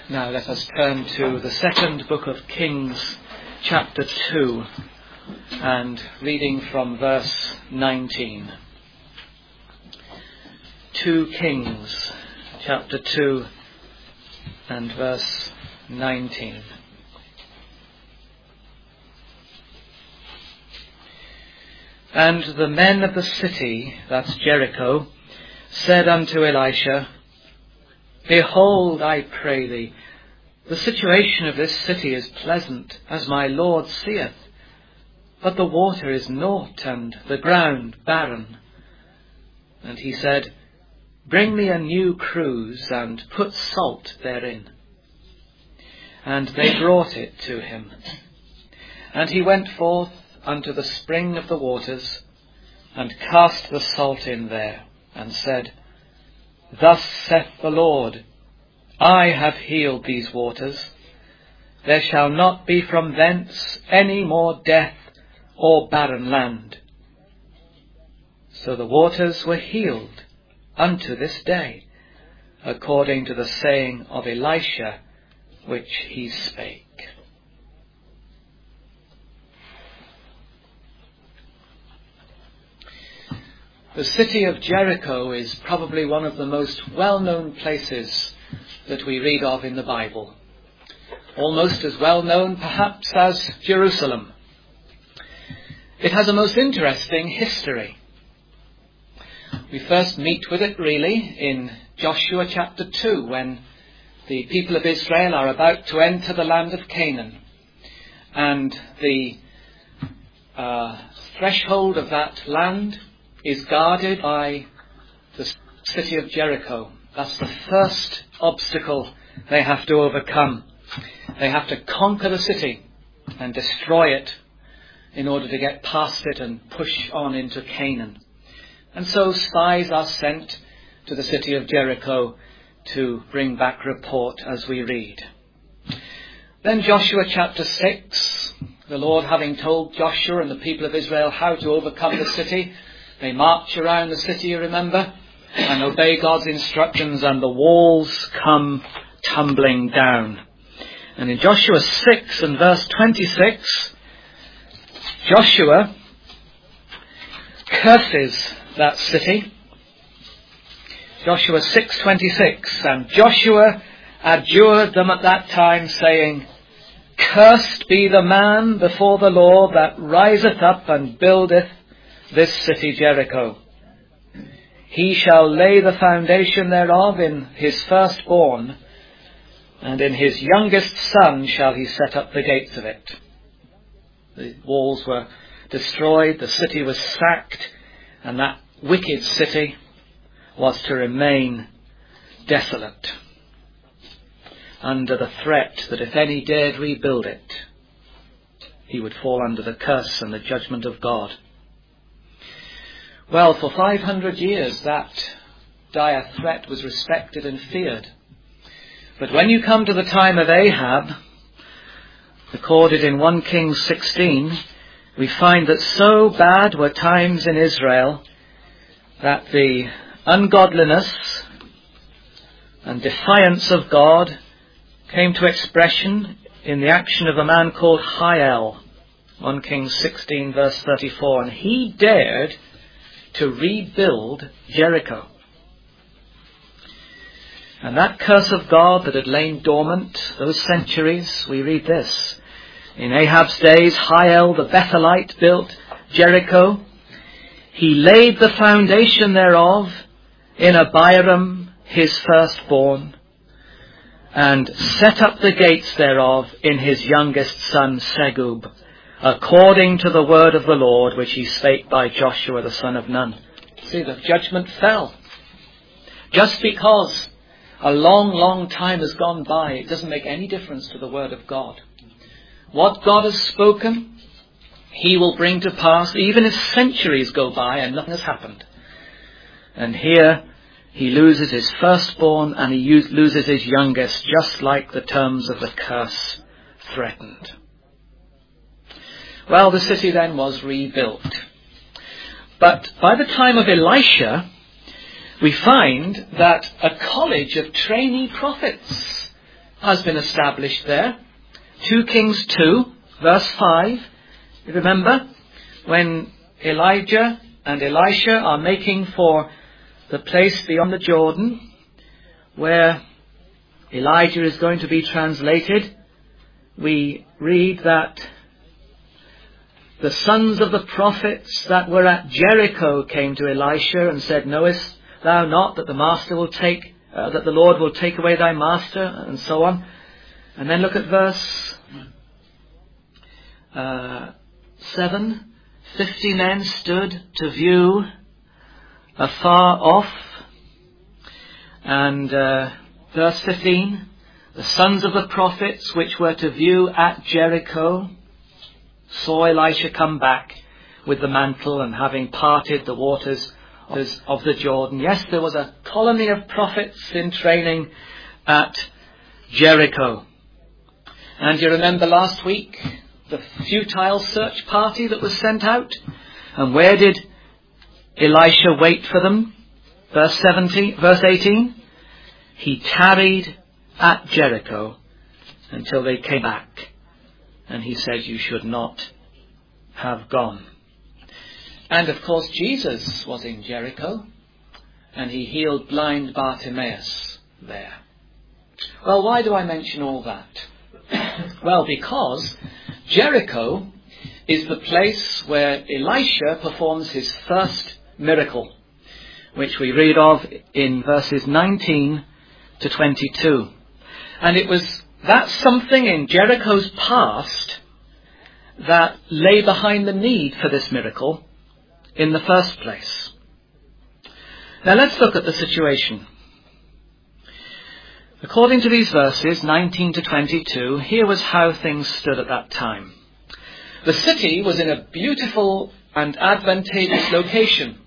Now let us turn to the second book of Kings, chapter 2, and reading from verse 19. 2 Kings, chapter 2, and verse 19. And the men of the city, that's Jericho, said unto Elisha, Behold, I pray thee, the situation of this city is pleasant, as my Lord seeth, but the water is naught, and the ground barren. And he said, Bring me a new cruse, and put salt therein. And they brought it to him. And he went forth unto the spring of the waters, and cast the salt in there, and said, Thus saith the Lord, I have healed these waters. There shall not be from thence any more death or barren land. So the waters were healed unto this day, according to the saying of Elisha, which he spake. The city of Jericho is probably one of the most well-known places that we read of in the Bible. Almost as well known, perhaps, as Jerusalem. It has a most interesting history. We first meet with it, really, in Joshua chapter 2, when the people of Israel are about to enter the land of Canaan. And the threshold of that land is guarded by the city of Jericho. That's the first obstacle they have to overcome. They have to conquer the city and destroy it in order to get past it and push on into Canaan. And so spies are sent to the city of Jericho to bring back report as we read. Then Joshua chapter 6, the Lord having told Joshua and the people of Israel how to overcome the city, they march around the city, you remember, and obey God's instructions, and the walls come tumbling down. And in Joshua 6 and verse 26, Joshua curses that city. Joshua 6:26, and Joshua adjured them at that time, saying, Cursed be the man before the Lord that riseth up and buildeth this city Jericho. He shall lay the foundation thereof in his firstborn, and in his youngest son shall he set up the gates of it. The walls were destroyed, the city was sacked, and that wicked city was to remain desolate, under the threat that if any dared rebuild it, he would fall under the curse and the judgment of God. Well, for 500 years that dire threat was respected and feared. But when you come to the time of Ahab, recorded in 1 Kings 16, we find that so bad were times in Israel that the ungodliness and defiance of God came to expression in the action of a man called Hiel, 1 Kings 16 verse 34, and he dared to rebuild Jericho. And that curse of God that had lain dormant those centuries, we read this. In Ahab's days, Hiel the Bethelite built Jericho. He laid the foundation thereof in Abiram his firstborn, and set up the gates thereof in his youngest son Segub, according to the word of the Lord which he spake by Joshua the son of Nun. See, the judgment fell. Just because a long, long time has gone by, it doesn't make any difference to the word of God. What God has spoken, he will bring to pass, even if centuries go by and nothing has happened. And here he loses his firstborn and he loses his youngest, just like the terms of the curse threatened. Well, the city then was rebuilt. But by the time of Elisha, we find that a college of trainee prophets has been established there. 2 Kings 2, verse 5. You remember when Elijah and Elisha are making for the place beyond the Jordan where Elijah is going to be translated. We read that the sons of the prophets that were at Jericho came to Elisha and said, "Knowest thou not that the Lord will take away thy master?" and so on. And then look at verse 7. 50 men stood to view afar off. And verse 15, the sons of the prophets which were to view at Jericho saw Elisha come back with the mantle and having parted the waters of the Jordan. Yes, there was a colony of prophets in training at Jericho. And you remember last week the futile search party that was sent out? And where did Elisha wait for them? Verse 18. He tarried at Jericho until they came back. And he said, "You should not have gone." And of course Jesus was in Jericho. And he healed blind Bartimaeus there. Well, why do I mention all that? Well, because Jericho is the place where Elisha performs his first miracle, which we read of in verses 19 to 22. And it was that something in Jericho's past that lay behind the need for this miracle in the first place. Now let's look at the situation. According to these verses, 19 to 22, here was how things stood at that time. The city was in a beautiful and advantageous location.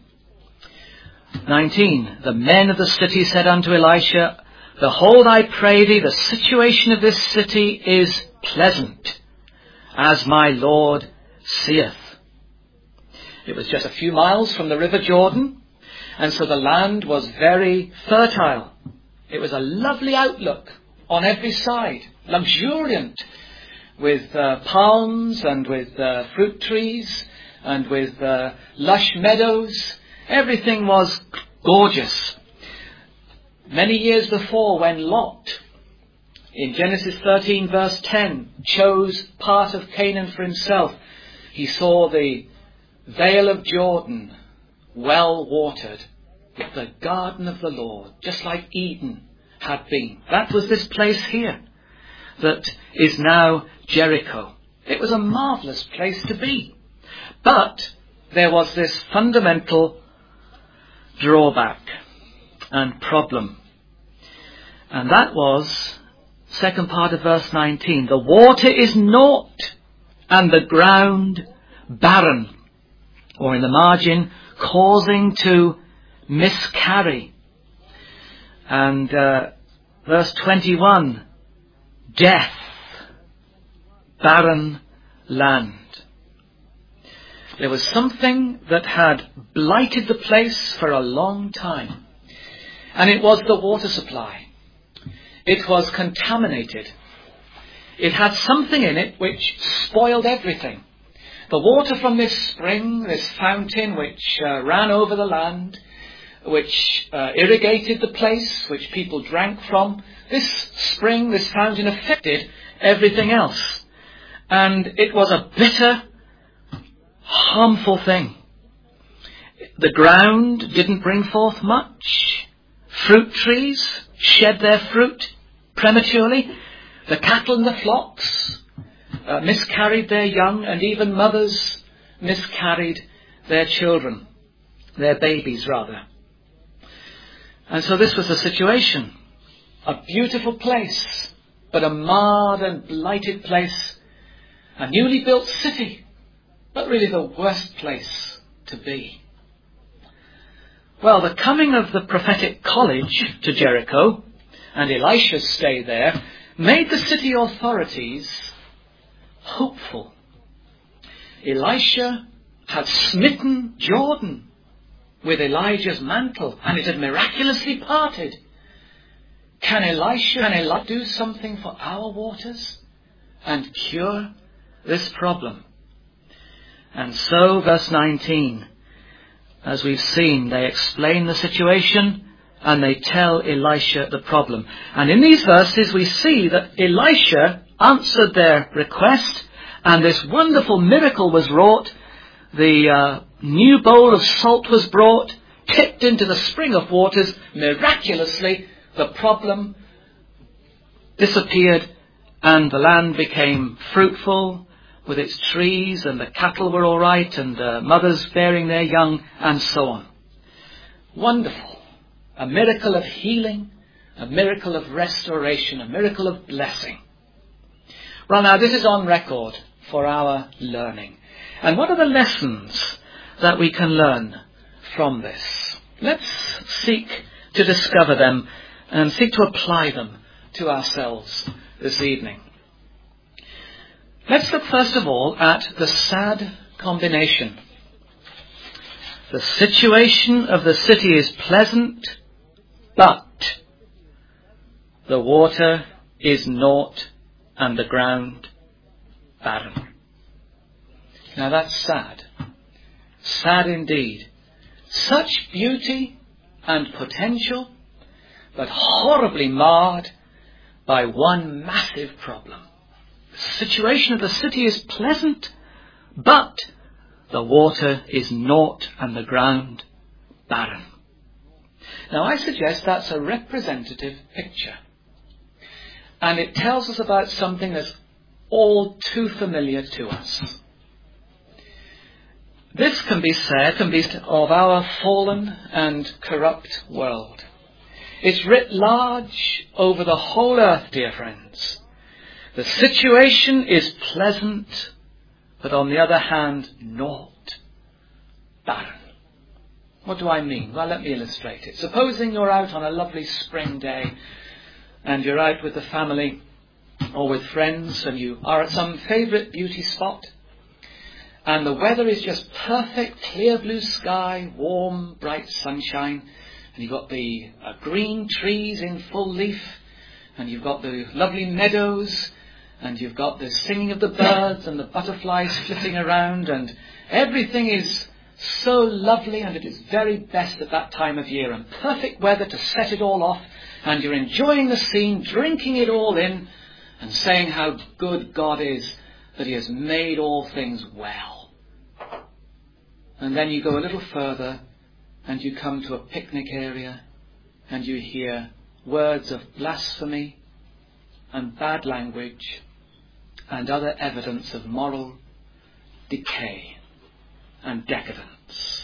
19, the men of the city said unto Elisha, "Behold, I pray thee, the situation of this city is pleasant, as my Lord seeth." It was just a few miles from the river Jordan, and so the land was very fertile. It was a lovely outlook on every side, luxuriant, with palms and with fruit trees and with lush meadows. Everything was gorgeous. Many years before, when Lot, in Genesis 13 verse 10, chose part of Canaan for himself, he saw the Vale of Jordan well watered, with the garden of the Lord, just like Eden had been. That was this place here that is now Jericho. It was a marvellous place to be. But there was this fundamental drawback and problem. And that was, second part of verse 19, the water is naught and the ground barren, or in the margin, causing to miscarry. And verse 21, death, barren land. There was something that had blighted the place for a long time. And it was the water supply. It was contaminated. It had something in it which spoiled everything. The water from this spring, this fountain which ran over the land, which irrigated the place, which people drank from, this spring, this fountain affected everything else. And it was a bitter, harmful thing. The ground didn't bring forth much. Fruit trees shed their fruit prematurely. The cattle in the flocks miscarried their young, and even mothers miscarried their children, their babies rather. And so this was the situation. A beautiful place, but a marred and blighted place. A newly built city, but really the worst place to be. Well, the coming of the prophetic college to Jericho and Elisha's stay there made the city authorities hopeful. Elisha had smitten Jordan with Elijah's mantle, and it had miraculously parted. Can Elisha do something for our waters and cure this problem? And so, verse 19, as we've seen, they explain the situation and they tell Elisha the problem. And in these verses we see that Elisha answered their request, and this wonderful miracle was wrought. The new bowl of salt was brought, tipped into the spring of waters. Miraculously, the problem disappeared, and the land became fruitful with its trees, and the cattle were all right, and mothers bearing their young, and so on. Wonderful. A miracle of healing, a miracle of restoration, a miracle of blessing. Well, now, this is on record for our learning. And what are the lessons that we can learn from this? Let's seek to discover them and seek to apply them to ourselves this evening. Let's look first of all at the sad combination. The situation of the city is pleasant, but the water is naught and the ground barren. Now that's sad. Sad indeed. Such beauty and potential, but horribly marred by one massive problem. The situation of the city is pleasant, but the water is naught and the ground barren. Now I suggest that's a representative picture. And it tells us about something that's all too familiar to us. This can be said of our fallen and corrupt world. It's writ large over the whole earth, dear friends. The situation is pleasant, but on the other hand, naught, barren. What do I mean? Well, let me illustrate it. Supposing you're out on a lovely spring day, and you're out with the family or with friends, and you are at some favourite beauty spot, and the weather is just perfect, clear blue sky, warm, bright sunshine, and you've got the green trees in full leaf, and you've got the lovely meadows, and you've got the singing of the birds and the butterflies flitting around, and everything is so lovely, and it is very best at that time of year, and perfect weather to set it all off, and you're enjoying the scene, drinking it all in, and saying how good God is, that he has made all things well. And then you go a little further, and you come to a picnic area, and you hear words of blasphemy, and bad language, and other evidence of moral decay and decadence.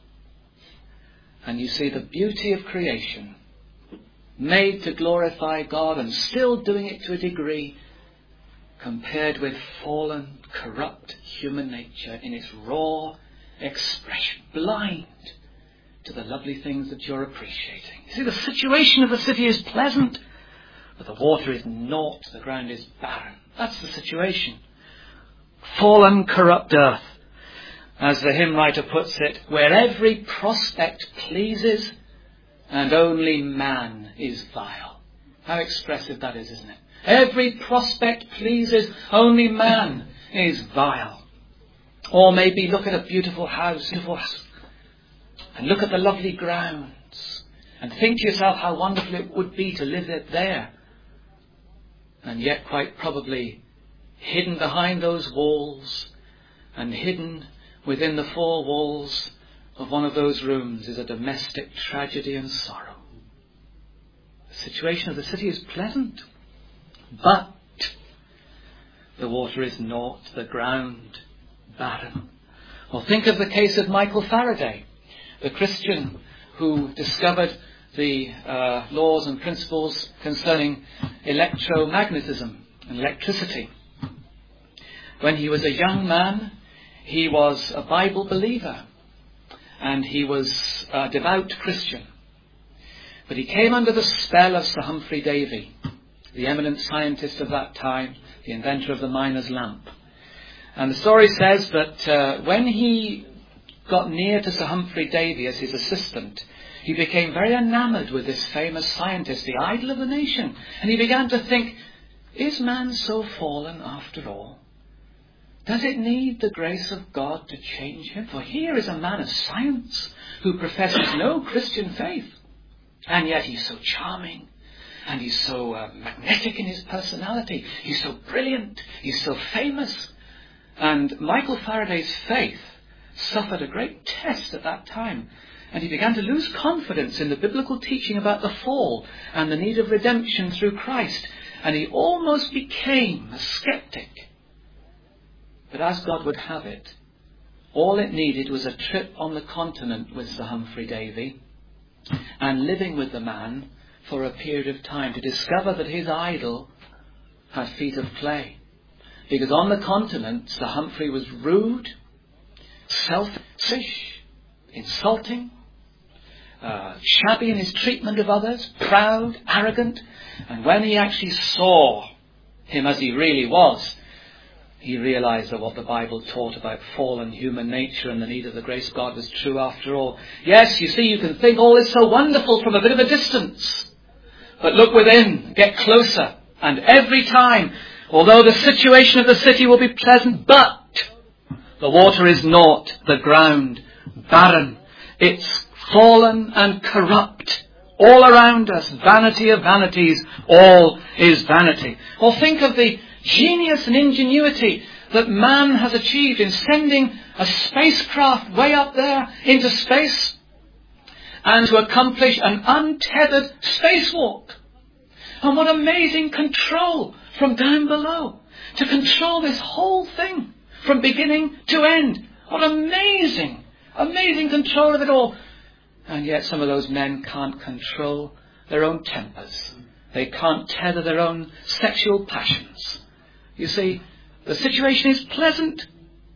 And you see the beauty of creation, made to glorify God and still doing it to a degree, compared with fallen, corrupt human nature in its raw expression, blind to the lovely things that you're appreciating. You see, the situation of the city is pleasant, but the water is naught, the ground is barren. That's the situation. Fallen, corrupt earth, as the hymn writer puts it, where every prospect pleases and only man is vile. How expressive that is, isn't it? Every prospect pleases, only man is vile. Or maybe look at a beautiful house, and look at the lovely grounds, and think to yourself how wonderful it would be to live there. And yet quite probably hidden behind those walls, and hidden within the four walls of one of those rooms, is a domestic tragedy and sorrow. The situation of the city is pleasant, but the water is naught, the ground barren. Or think of the case of Michael Faraday, the Christian who discovered the laws and principles concerning electromagnetism and electricity. When he was a young man, he was a Bible believer, and he was a devout Christian. But he came under the spell of Sir Humphrey Davy, the eminent scientist of that time, the inventor of the miner's lamp. And the story says that when he got near to Sir Humphrey Davy as his assistant, he became very enamored with this famous scientist, the idol of the nation. And he began to think, is man so fallen after all? Does it need the grace of God to change him? For here is a man of science who professes no Christian faith. And yet he's so charming. And he's so magnetic in his personality. He's so brilliant. He's so famous. And Michael Faraday's faith suffered a great test at that time. And he began to lose confidence in the biblical teaching about the fall and the need of redemption through Christ. And he almost became a skeptic. But as God would have it, all it needed was a trip on the continent with Sir Humphrey Davy and living with the man for a period of time to discover that his idol had feet of clay. Because on the continent, Sir Humphrey was rude, selfish, insulting, shabby in his treatment of others, proud, arrogant. And when he actually saw him as he really was, he realized that what the Bible taught about fallen human nature and the need of the grace of God was true after all. Yes, you see, you can think all this so wonderful from a bit of a distance. But look within, get closer. And every time, although the situation of the city will be pleasant, but the water is naught, the ground barren. It's fallen and corrupt. All around us, vanity of vanities, all is vanity. Or think of the genius and ingenuity that man has achieved in sending a spacecraft way up there into space and to accomplish an untethered spacewalk. And what amazing control from down below to control this whole thing from beginning to end. What amazing, amazing control of it all. And yet some of those men can't control their own tempers. They can't tether their own sexual passions. You see, the situation is pleasant,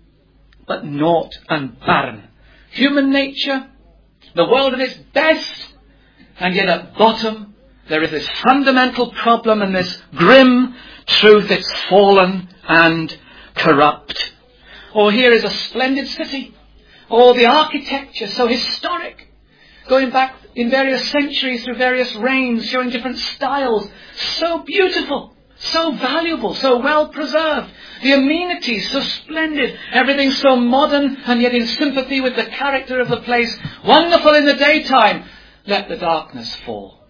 but naught and barren. Human nature, the world at its best, and yet at bottom there is this fundamental problem and this grim truth. It's fallen and corrupt. Oh, here is a splendid city. Oh, the architecture, so historic. Going back in various centuries through various reigns, showing different styles. So beautiful, so valuable, so well preserved. The amenities, so splendid. Everything so modern and yet in sympathy with the character of the place. Wonderful in the daytime. Let the darkness fall.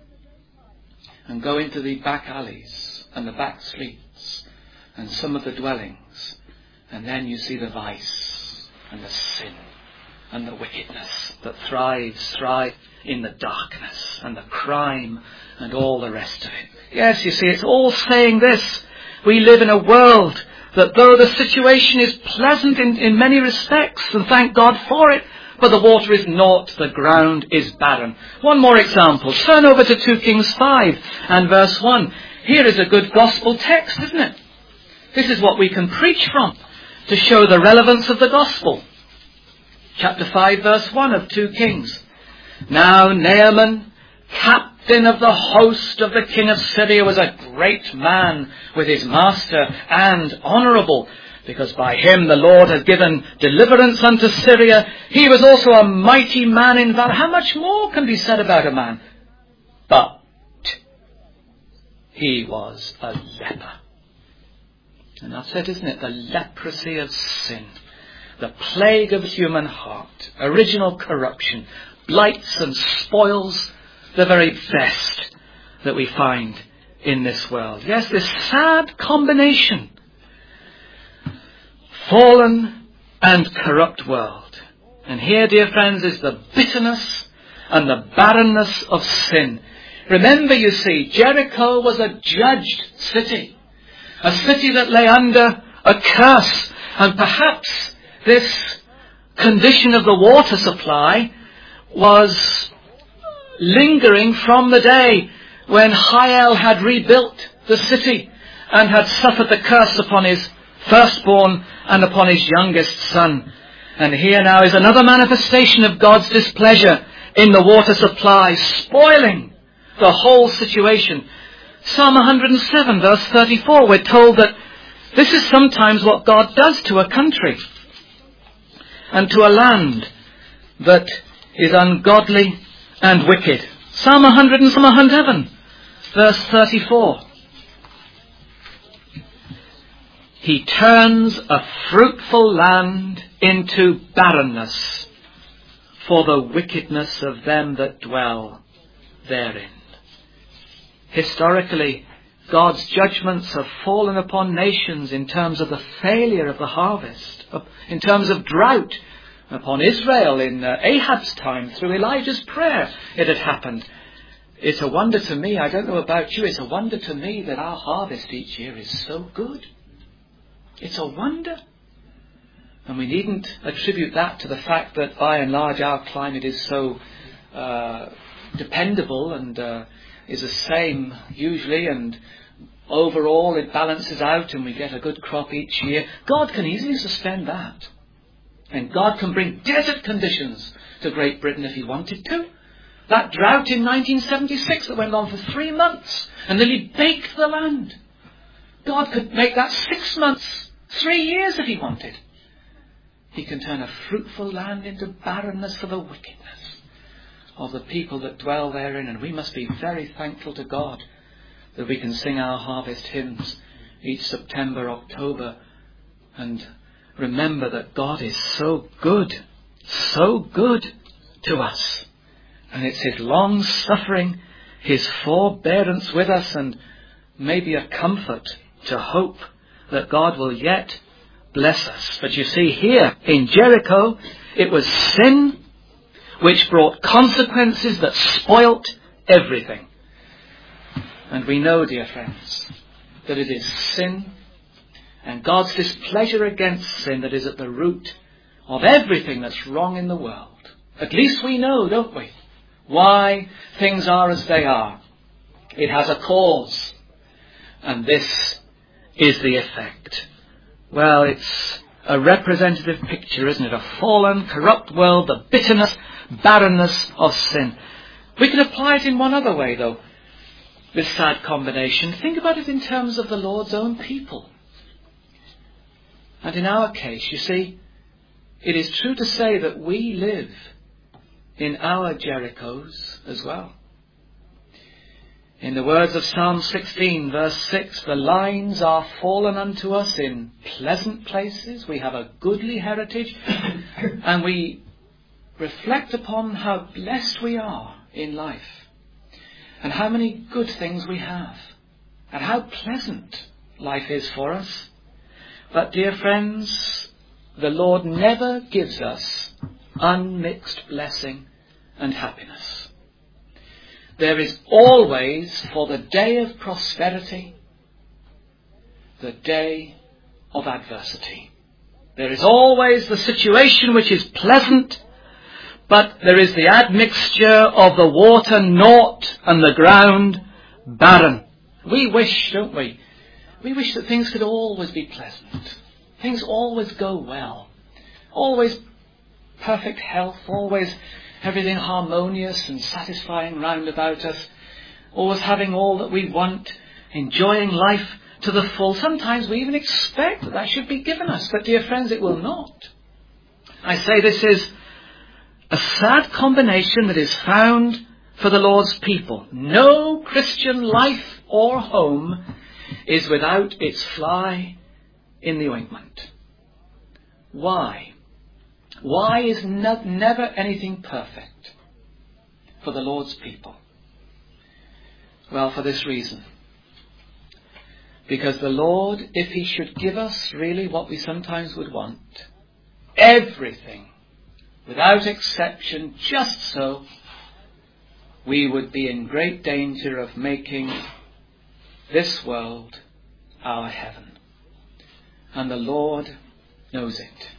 And go into the back alleys and the back streets and some of the dwellings. And then you see the vice and the sin and the wickedness that thrive in the darkness and the crime and all the rest of it. Yes, you see, it's all saying this. We live in a world that though the situation is pleasant in many respects, and thank God for it, but the water is naught, the ground is barren. One more example. Turn over to 2 Kings 5 and verse 1. Here is a good gospel text, isn't it? This is what we can preach from to show the relevance of the gospel. Chapter 5 verse 1 of 2 Kings. Now Naaman, captain of the host of the king of Syria, was a great man with his master and honourable, because by him the Lord had given deliverance unto Syria. He was also a mighty man in valour. How much more can be said about a man? But he was a leper. And that's it, isn't it? The leprosy of sin. The plague of the human heart. Original corruption. Blights and spoils the very best that we find in this world. Yes, this sad combination. Fallen and corrupt world. And here, dear friends, is the bitterness and the barrenness of sin. Remember, you see, Jericho was a judged city. A city that lay under a curse. And perhaps this condition of the water supply was lingering from the day when Hiel had rebuilt the city and had suffered the curse upon his firstborn and upon his youngest son. And here now is another manifestation of God's displeasure in the water supply, spoiling the whole situation. Psalm 107 verse 34, we're told that this is sometimes what God does to a country and to a land that is ungodly and wicked. Psalm 100 and Psalm 107, verse 34. He turns a fruitful land into barrenness for the wickedness of them that dwell therein. Historically, God's judgments have fallen upon nations in terms of the failure of the harvest, in terms of drought. Upon Israel in Ahab's time, through Elijah's prayer, it had happened. It's a wonder to me, I don't know about you, it's a wonder to me that our harvest each year is so good. It's a wonder. And we needn't attribute that to the fact that by and large our climate is so dependable and is the same usually, and overall it balances out and we get a good crop each year. God can easily suspend that. And God can bring desert conditions to Great Britain if he wanted to. That drought in 1976 that went on for 3 months and nearly baked the land. God could make that 6 months, 3 years if he wanted. He can turn a fruitful land into barrenness for the wickedness of the people that dwell therein. And we must be very thankful to God that we can sing our harvest hymns each September, October, and remember that God is so good to us. And it's his long suffering, his forbearance with us, and maybe a comfort to hope that God will yet bless us. But you see here in Jericho, it was sin which brought consequences that spoilt everything. And we know, dear friends, that it is sin and God's displeasure against sin that is at the root of everything that's wrong in the world. At least we know, don't we, why things are as they are. It has a cause. And this is the effect. Well, it's a representative picture, isn't it? A fallen, corrupt world, the bitterness, barrenness of sin. We can apply it in one other way, though, this sad combination. Think about it in terms of the Lord's own people. And in our case, you see, it is true to say that we live in our Jerichos as well. In the words of Psalm 16, verse 6, the lines are fallen unto us in pleasant places. We have a goodly heritage. And we reflect upon how blessed we are in life. And how many good things we have. And how pleasant life is for us. But dear friends, the Lord never gives us unmixed blessing and happiness. There is always, for the day of prosperity, the day of adversity. There is always the situation which is pleasant, but there is the admixture of the water naught and the ground barren. We wish, don't we? We wish that things could always be pleasant. Things always go well. Always perfect health. Always everything harmonious and satisfying round about us. Always having all that we want. Enjoying life to the full. Sometimes we even expect that that should be given us. But dear friends, it will not. I say this is a sad combination that is found for the Lord's people. No Christian life or home is without its fly in the ointment. Why? Why is never anything perfect for the Lord's people? Well, for this reason. Because the Lord, if he should give us really what we sometimes would want, everything, without exception, just so, we would be in great danger of making this world our heaven. And the Lord knows it.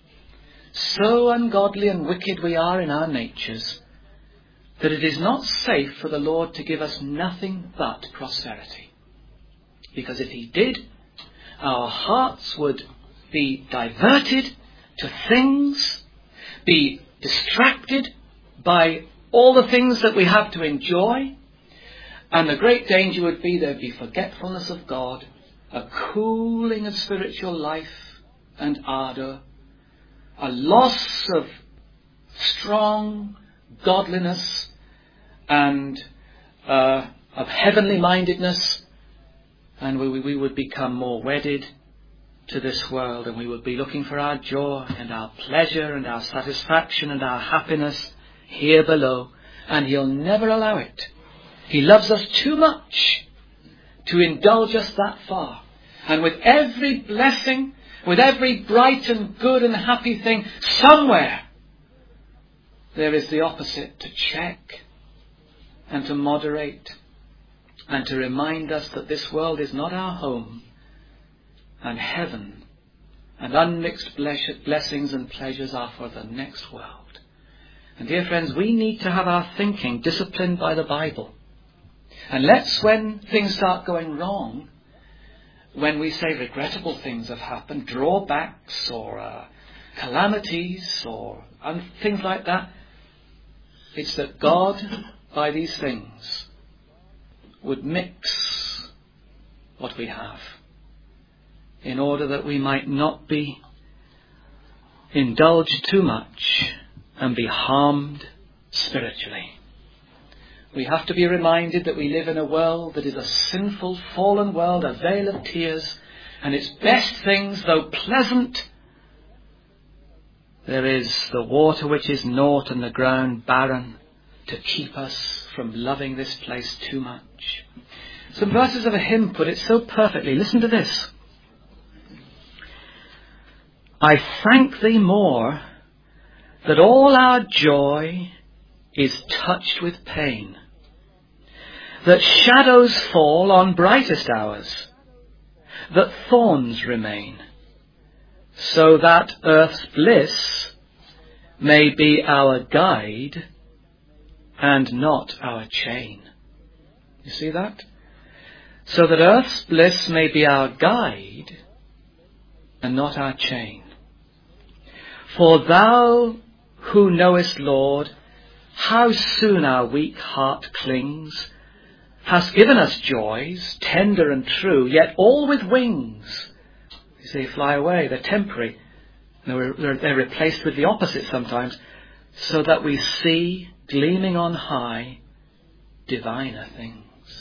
So ungodly and wicked we are in our natures that it is not safe for the Lord to give us nothing but prosperity. Because if he did, our hearts would be diverted to things, be distracted by all the things that we have to enjoy, and the great danger would be there'd be forgetfulness of God, a cooling of spiritual life and ardour, a loss of strong godliness and of heavenly mindedness, and we would become more wedded to this world, and we would be looking for our joy and our pleasure and our satisfaction and our happiness here below, and He'll never allow it. He loves us too much to indulge us that far. And with every blessing, with every bright and good and happy thing, somewhere there is the opposite to check and to moderate and to remind us that this world is not our home, and heaven and unmixed blessings and pleasures are for the next world. And dear friends, we need to have our thinking disciplined by the Bible. And let's, when things start going wrong, when we say regrettable things have happened, drawbacks or calamities or things like that, it's that God, by these things, would mix what we have, in order that we might not be indulged too much and be harmed spiritually. We have to be reminded that we live in a world that is a sinful, fallen world, a vale of tears, and its best things, though pleasant, there is the water which is naught and the ground barren to keep us from loving this place too much. Some verses of a hymn put it so perfectly. Listen to this. I thank Thee more that all our joy is touched with pain, that shadows fall on brightest hours, that thorns remain, so that earth's bliss may be our guide and not our chain. You see that? So that earth's bliss may be our guide and not our chain. For Thou who knowest, Lord, how soon our weak heart clings, hast given us joys, tender and true, yet all with wings. You see, fly away, they're temporary. They're replaced with the opposite sometimes, so that we see, gleaming on high, diviner things.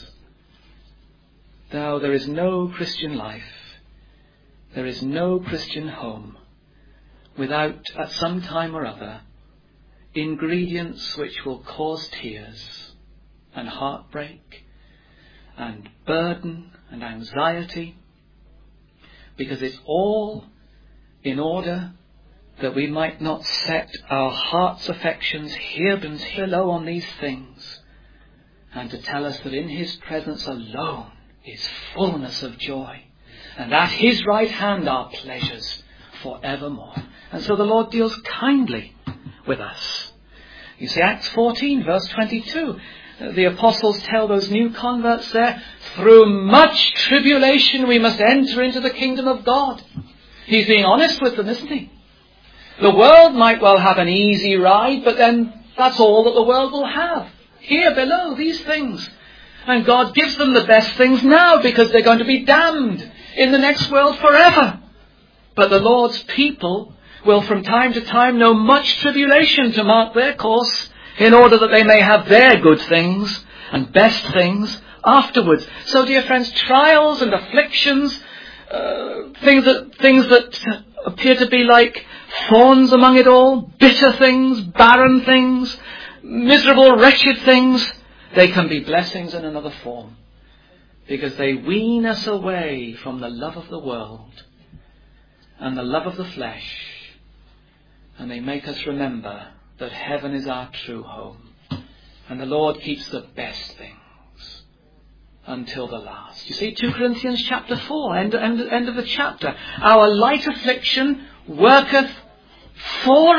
Now, there is no Christian life, there is no Christian home, without, at some time or other, ingredients which will cause tears and heartbreak and burden and anxiety, because it's all in order that we might not set our heart's affections here below on these things, and to tell us that in His presence alone is fullness of joy, and at His right hand are pleasures forevermore. And so the Lord deals kindly with us. You see, Acts 14, verse 22, the apostles tell those new converts there, through much tribulation we must enter into the kingdom of God. He's being honest with them, isn't he? The world might well have an easy ride, but then that's all that the world will have. Here below, these things. And God gives them the best things now, because they're going to be damned in the next world forever. But the Lord's people will from time to time know much tribulation to mark their course, in order that they may have their good things and best things afterwards. So, dear friends, trials and afflictions, things that appear to be like thorns among it all, bitter things, barren things, miserable, wretched things, they can be blessings in another form, because they wean us away from the love of the world and the love of the flesh, and they make us remember that heaven is our true home, and the Lord keeps the best things until the last. You see, 2 Corinthians chapter 4, end of the chapter. Our light affliction worketh for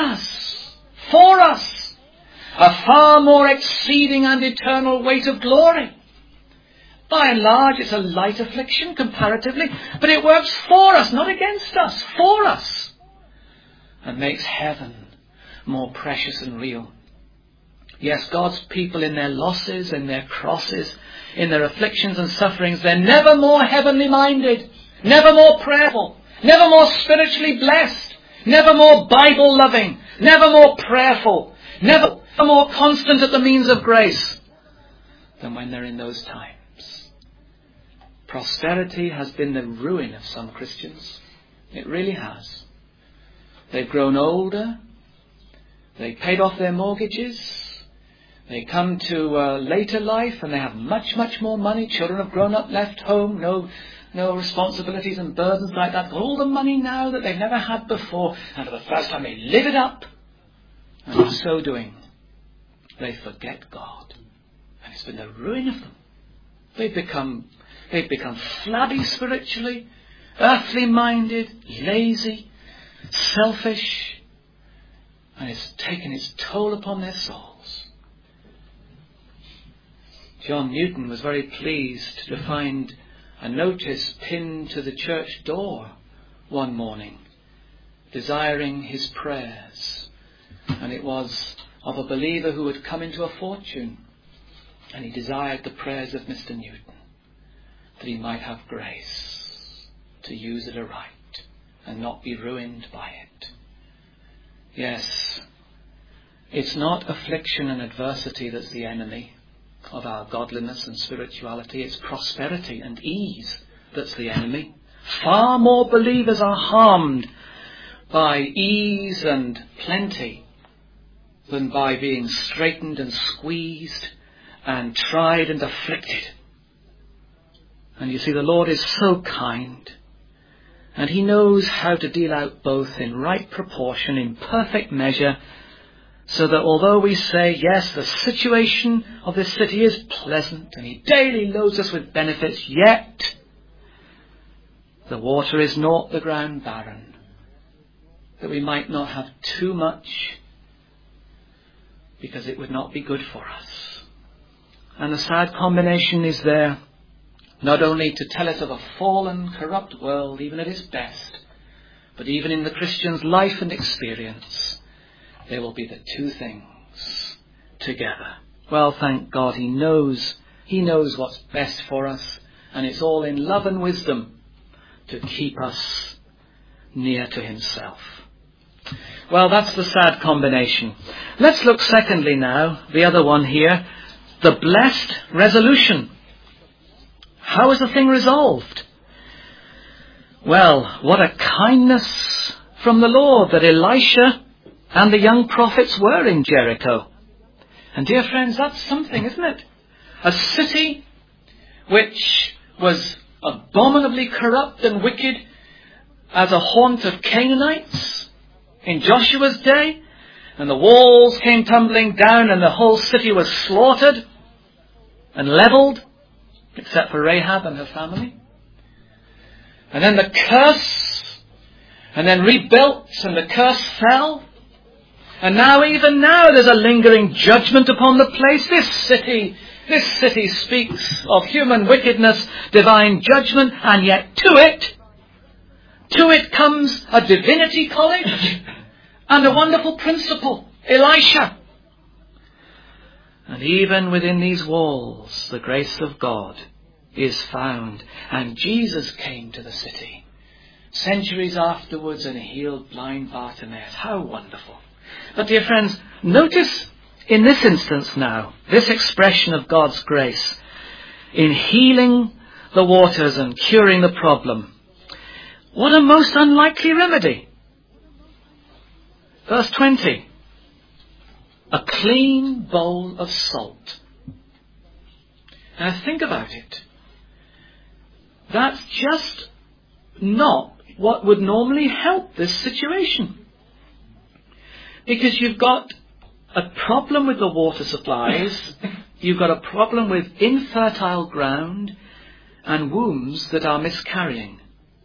us, a far more exceeding and eternal weight of glory. By and large, it's a light affliction comparatively, but it works for us, not against us, for us, and makes heaven more precious and real. Yes, God's people in their losses, in their crosses, in their afflictions and sufferings, they're never more heavenly minded, never more prayerful, never more spiritually blessed, never more Bible loving, never more prayerful, never more constant at the means of grace than when they're in those times. Prosperity has been the ruin of some Christians. It really has. They've grown older. They paid off their mortgages. They come to later life and they have much, much more money. Children have grown up, left home, no responsibilities and burdens like that. All the money now that they've never had before. And for the first time they live it up. And in so doing, they forget God. And it's been the ruin of them. They've become flabby spiritually, earthly minded, lazy, selfish. And it's taken its toll upon their souls. John Newton was very pleased to find a notice pinned to the church door one morning, desiring his prayers. And it was of a believer who had come into a fortune, and he desired the prayers of Mr. Newton, that he might have grace to use it aright and not be ruined by it. Yes, it's not affliction and adversity that's the enemy of our godliness and spirituality. It's prosperity and ease that's the enemy. Far more believers are harmed by ease and plenty than by being straitened and squeezed and tried and afflicted. And you see, the Lord is so kind, and he knows how to deal out both in right proportion, in perfect measure, so that although we say, yes, the situation of this city is pleasant, and he daily loads us with benefits, yet the water is naught, the ground barren, that we might not have too much, because it would not be good for us. And the sad combination is there, not only to tell us of a fallen, corrupt world, even at its best, but even in the Christian's life and experience, there will be the two things together. Well, thank God, he knows what's best for us, and it's all in love and wisdom to keep us near to himself. Well, that's the sad combination. Let's look secondly now, the other one here, the blessed resolution. How is the thing resolved? Well, what a kindness from the Lord that Elisha and the young prophets were in Jericho. And dear friends, that's something, isn't it? A city which was abominably corrupt and wicked as a haunt of Canaanites in Joshua's day, and the walls came tumbling down and the whole city was slaughtered and levelled, except for Rahab and her family. And then the curse, and then rebuilt, and the curse fell. And now, even now, there's a lingering judgment upon the place. This city speaks of human wickedness, divine judgment, and yet to it comes a divinity college and a wonderful principal, Elisha. And even within these walls, the grace of God is found. And Jesus came to the city centuries afterwards and healed blind Bartimaeus. How wonderful. But dear friends, notice in this instance now, this expression of God's grace in healing the waters and curing the problem. What a most unlikely remedy. Verse 20. A clean bowl of salt. Now think about it. That's just not what would normally help this situation. Because you've got a problem with the water supplies, you've got a problem with infertile ground and wombs that are miscarrying.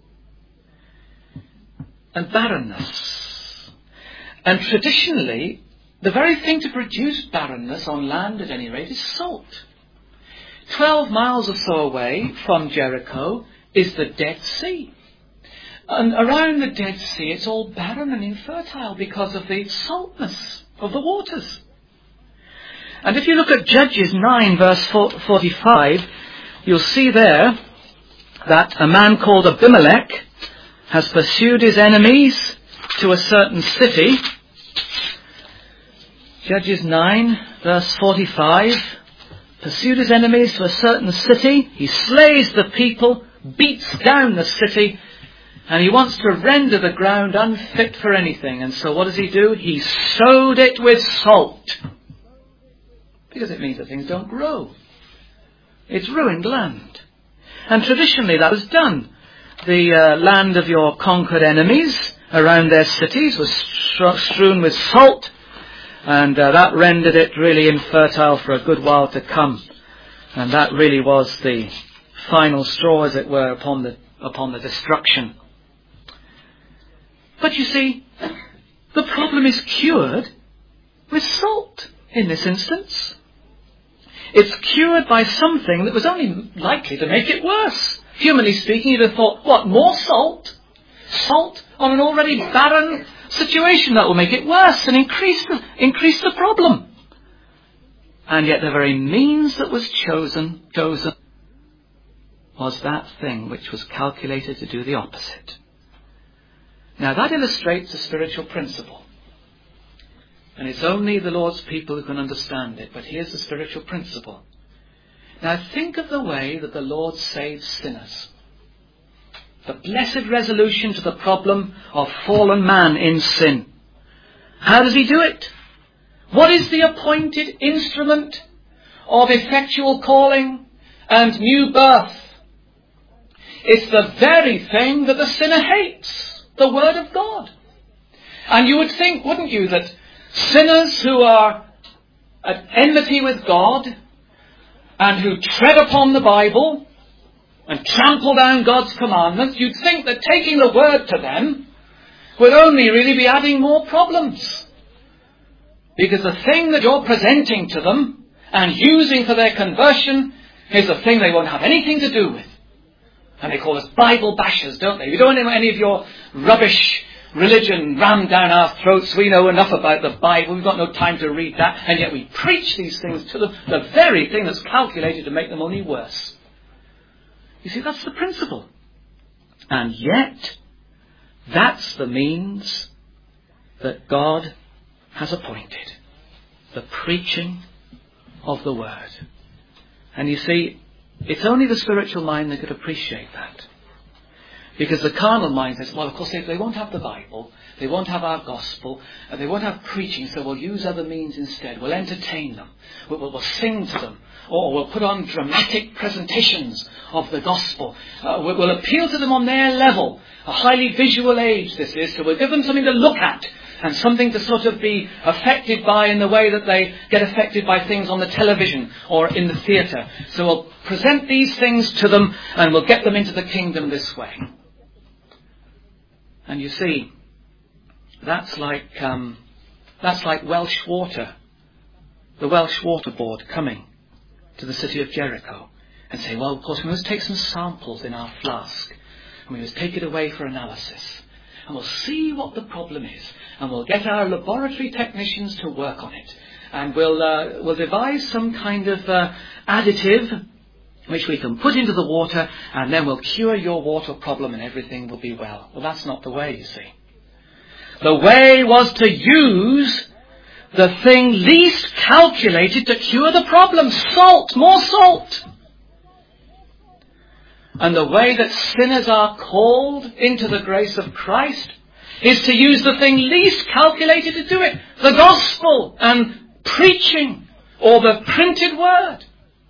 And barrenness. And traditionally, the very thing to produce barrenness on land at any rate is salt. 12 miles or so away from Jericho is the Dead Sea. And around the Dead Sea it's all barren and infertile because of the saltness of the waters. And if you look at Judges 9 verse 45, you'll see there that a man called Abimelech has pursued his enemies to a certain city. Judges 9 verse 45, pursued his enemies to a certain city. He slays the people, beats down the city, and he wants to render the ground unfit for anything. And so what does he do? He sowed it with salt. Because it means that things don't grow. It's ruined land. And traditionally that was done. The land of your conquered enemies around their cities was strewn with salt, and that rendered it really infertile for a good while to come. And that really was the final straw, as it were, upon the destruction. But you see, the problem is cured with salt in this instance. It's cured by something that was only likely to make it worse. Humanly speaking, you'd have thought, what, more salt? Salt on an already barren situation that will make it worse and increase the problem. And yet the very means that was chosen was that thing which was calculated to do the opposite. Now that illustrates a spiritual principle. And it's only the Lord's people who can understand it. But here's the spiritual principle. Now think of the way that the Lord saves sinners. The blessed resolution to the problem of fallen man in sin. How does he do it? What is the appointed instrument of effectual calling and new birth? It's the very thing that the sinner hates, the Word of God. And you would think, wouldn't you, that sinners who are at enmity with God and who tread upon the Bible and trample down God's commandments, you'd think that taking the Word to them would only really be adding more problems. Because the thing that you're presenting to them and using for their conversion is a thing they won't have anything to do with. And they call us Bible bashers, don't they? We don't want any of your rubbish religion rammed down our throats. We know enough about the Bible. We've got no time to read that. And yet we preach these things to them, the very thing that's calculated to make them only worse. You see, that's the principle. And yet, that's the means that God has appointed. The preaching of the Word. And you see, it's only the spiritual mind that could appreciate that. Because the carnal mind says, well, of course, they won't have the Bible, they won't have our gospel, and they won't have preaching, so we'll use other means instead. We'll entertain them, we'll sing to them, or we'll put on dramatic presentations of the gospel. We'll appeal to them on their level. A highly visual age this is, so we'll give them something to look at, and something to sort of be affected by in the way that they get affected by things on the television or in the theatre. So we'll present these things to them and we'll get them into the kingdom this way. And you see, that's like Welsh water. The Welsh Water Board coming to the city of Jericho and say, well, of course, we must take some samples in our flask and we must take it away for analysis. And we'll see what the problem is. And we'll get our laboratory technicians to work on it. And we'll devise some kind of additive which we can put into the water, and then we'll cure your water problem and everything will be well. Well, that's not the way, you see. The way was to use the thing least calculated to cure the problem. Salt, more salt. And the way that sinners are called into the grace of Christ is to use the thing least calculated to do it. The gospel and preaching, or the printed word.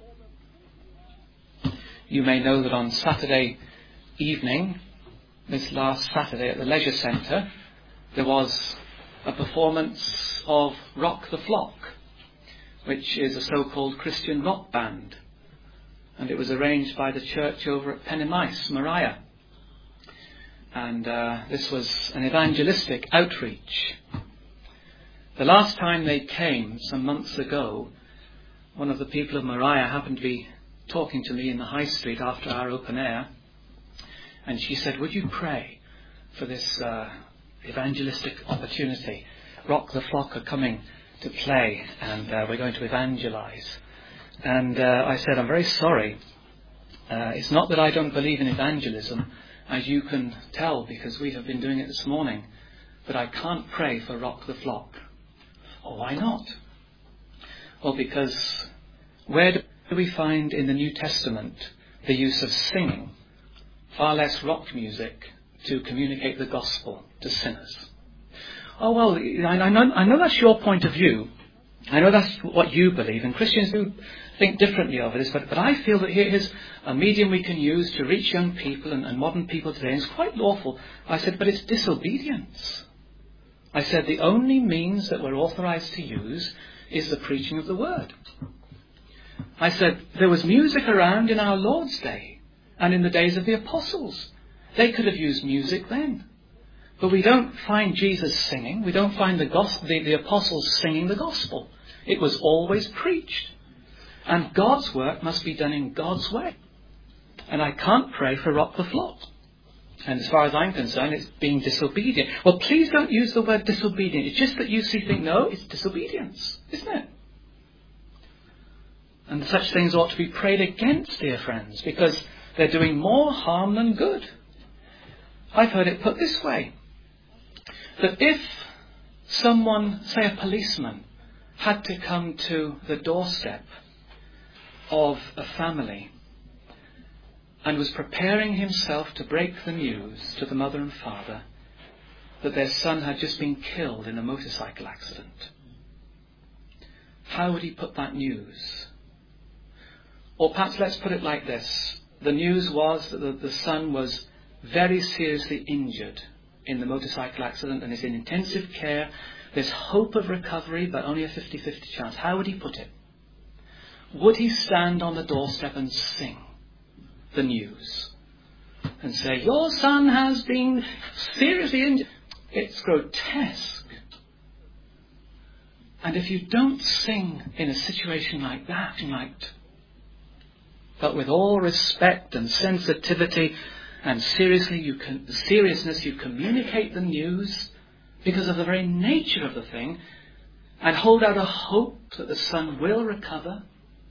You may know that on Saturday evening, this last Saturday at the Leisure Centre, there was a performance of Rock the Flock, which is a so-called Christian rock band. And it was arranged by the church over at Pennymais, Moriah. And this was an evangelistic outreach. The last time they came, some months ago, one of the people of Moriah happened to be talking to me in the high street after our open air. And she said, would you pray for this evangelistic opportunity? Rock the Flock are coming to play and we're going to evangelize. And I said, I'm very sorry. It's not that I don't believe in evangelism, as you can tell, because we have been doing it this morning. But I can't pray for Rock the Flock. Oh, why not? Well, because we find in the New Testament the use of singing, far less rock music, to communicate the gospel to sinners? Oh, well, I know that's your point of view. I know that's what you believe, and Christians do think differently over this, but I feel that here is a medium we can use to reach young people and modern people today, and it's quite lawful. I said, but it's disobedience. I said, the only means that we're authorized to use is the preaching of the word. I said, there was music around in our Lord's day, and in the days of the apostles. They could have used music then. But we don't find Jesus singing. We don't find the apostles singing the gospel. It was always preached. And God's work must be done in God's way. And I can't pray for rock the flock. And as far as I'm concerned, it's being disobedient. Well, please don't use the word disobedient. It's just that you think, no, it's disobedience, isn't it? And such things ought to be prayed against, dear friends, because they're doing more harm than good. I've heard it put this way, that if someone, say a policeman, had to come to the doorstep of a family and was preparing himself to break the news to the mother and father that their son had just been killed in a motorcycle accident, how would he put that news? Or perhaps let's put it like this. The news was that the son was very seriously injured in the motorcycle accident and is in intensive care. There's hope of recovery, but only a 50-50 chance. How would he put it? Would he stand on the doorstep and sing the news and say, your son has been seriously injured? It's grotesque. And if you don't sing in a situation like that, but with all respect and sensitivity and seriousness, you communicate the news because of the very nature of the thing, and hold out a hope that the son will recover.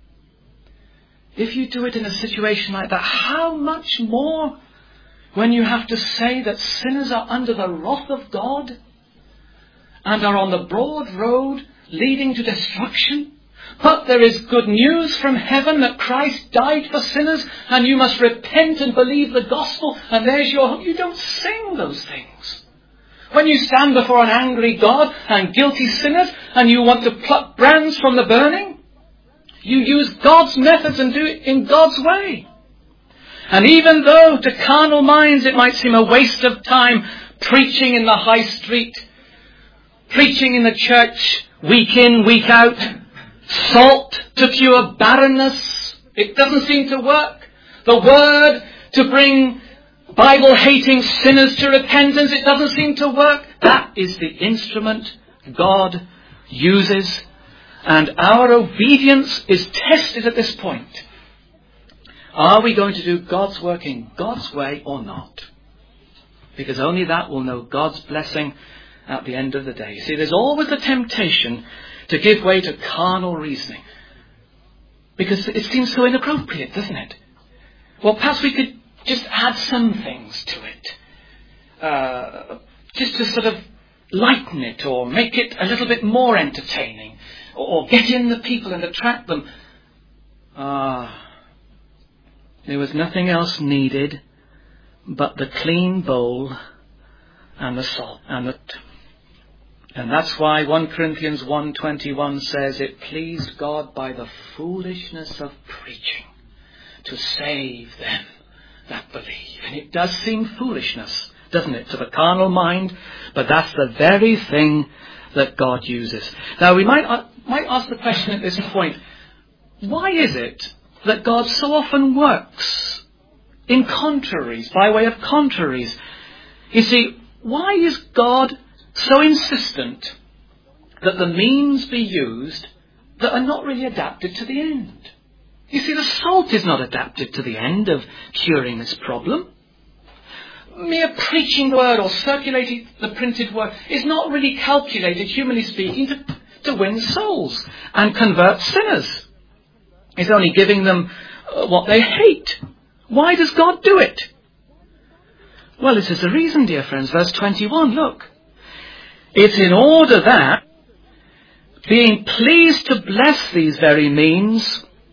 If you do it in a situation like that, how much more when you have to say that sinners are under the wrath of God and are on the broad road leading to destruction? But there is good news from heaven that Christ died for sinners, and you must repent and believe the gospel, and there's your hope. You don't sing those things. When you stand before an angry God and guilty sinners, and you want to pluck brands from the burning, you use God's methods and do it in God's way. And even though to carnal minds it might seem a waste of time preaching in the high street, preaching in the church week in, week out, salt to cure barrenness, it doesn't seem to work. The word to bring Bible-hating sinners to repentance, it doesn't seem to work. That is the instrument God uses. And our obedience is tested at this point. Are we going to do God's work in God's way or not? Because only that will know God's blessing at the end of the day. You see, there's always the temptation to give way to carnal reasoning, because it seems so inappropriate, doesn't it? Well, perhaps we could just add some things to it, just to sort of lighten it or make it a little bit more entertaining, or get in the people and attract them. There was nothing else needed but the clean bowl and the salt and that's why 1 Corinthians 1:21 says, it pleased God by the foolishness of preaching to save them that believe. And it does seem foolishness, doesn't it, to the carnal mind, but that's the very thing that God uses. Now we might ask the question at this point, why is it that God so often works in contraries, by way of contraries? You see, why is God so insistent that the means be used that are not really adapted to the end? You see, the salt is not adapted to the end of curing this problem. Mere preaching the word or circulating the printed word is not really calculated, humanly speaking, to win souls and convert sinners. It's only giving them what they hate. Why does God do it? Well, this is the reason, dear friends. Verse 21, look. It's in order that, being pleased to bless these very means,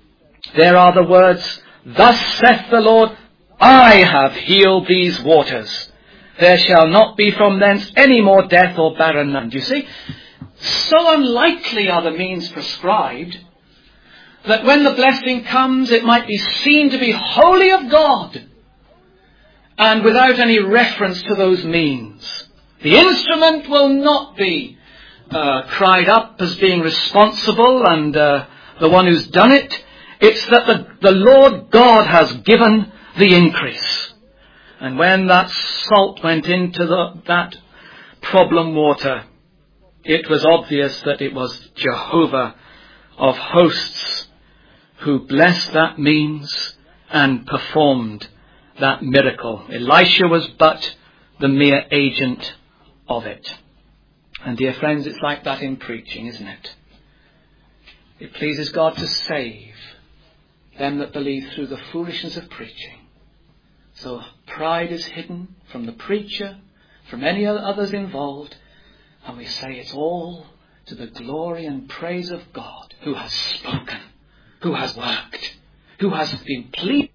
There are the words, "Thus saith the Lord, I have healed these waters. There shall not be from thence any more death or barren land." You see, so unlikely are the means prescribed that when the blessing comes, it might be seen to be wholly of God and without any reference to those means. The instrument will not be cried up as being responsible and the one who's done it. It's that the Lord God has given the increase. And when that salt went into that problem water, it was obvious that it was Jehovah of hosts who blessed that means and performed that miracle. Elisha was but the mere agent of it. And dear friends, it's like that in preaching, isn't it? It pleases God to save them that believe through the foolishness of preaching. So pride is hidden from the preacher, from any others involved, and we say it's all to the glory and praise of God, who has spoken, who has worked, who has been pleased.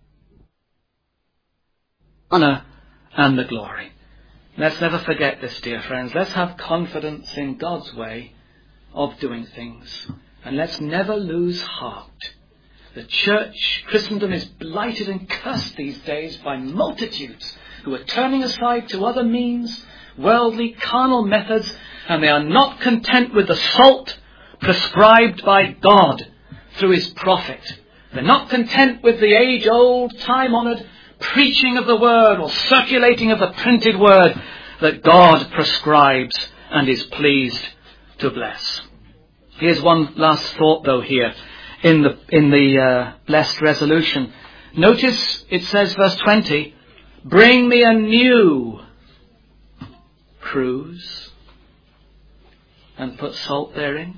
Honor and the glory. Let's never forget this, dear friends. Let's have confidence in God's way of doing things, and let's never lose heart. The church, Christendom, is blighted and cursed these days by multitudes who are turning aside to other means, worldly, carnal methods, and they are not content with the salt prescribed by God through his prophet. They're not content with the age-old, time-honoured preaching of the word or circulating of the printed word that God prescribes and is pleased to bless. Here's one last thought, though, here in the blessed resolution. Notice it says, verse 20, "Bring me a new cruse and put salt therein."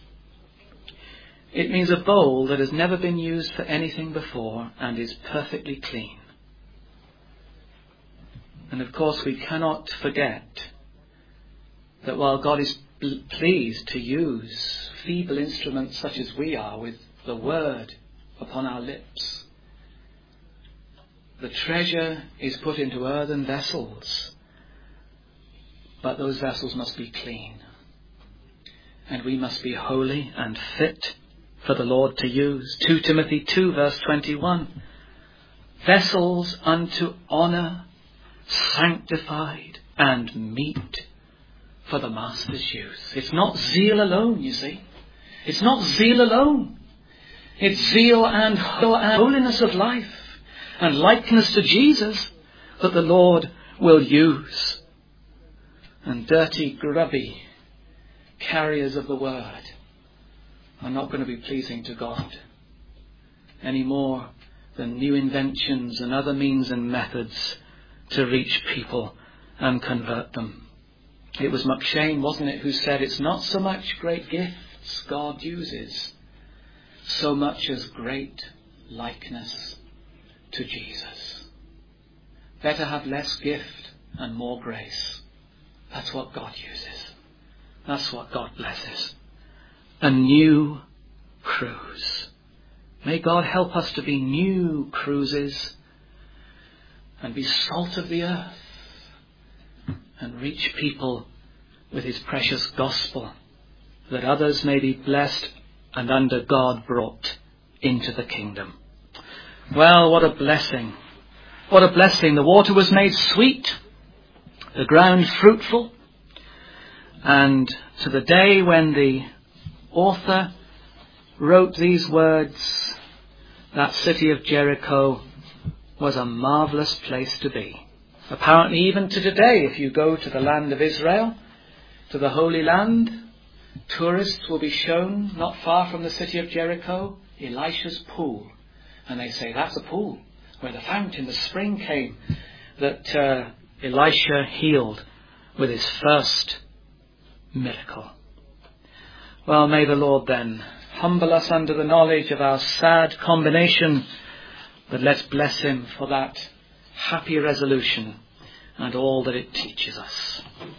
It means a bowl that has never been used for anything before and is perfectly clean. And of course we cannot forget that while God is pleased to use feeble instruments such as we are with the word upon our lips, the treasure is put into earthen vessels, but those vessels must be clean. And we must be holy and fit for the Lord to use. 2 Timothy 2 verse 21. "Vessels unto honour, sanctified and meet for the master's use." It's not zeal alone, you see. It's not zeal alone. It's zeal and holiness of life and likeness to Jesus that the Lord will use. And dirty, grubby carriers of the word are not going to be pleasing to God any more than new inventions and other means and methods to reach people and convert them. It was McShane, wasn't it, who said it's not so much great gifts God uses, so much as great likeness to Jesus. Better have less gift and more grace. That's what God uses. That's what God blesses. A new cruse. May God help us to be new cruises and be salt of the earth and reach people with his precious gospel, that others may be blessed and under God brought into the kingdom. Well, what a blessing. What a blessing. The water was made sweet, the ground fruitful, and to the day when the author wrote these words, that city of Jericho was a marvellous place to be. Apparently even to today, if you go to the land of Israel, to the Holy Land, tourists will be shown, not far from the city of Jericho, Elisha's pool. And they say that's a pool where the fountain, the spring came, that Elisha healed with his first miracle. Well, may the Lord then humble us under the knowledge of our sad combination, but let's bless him for that happy resolution and all that it teaches us.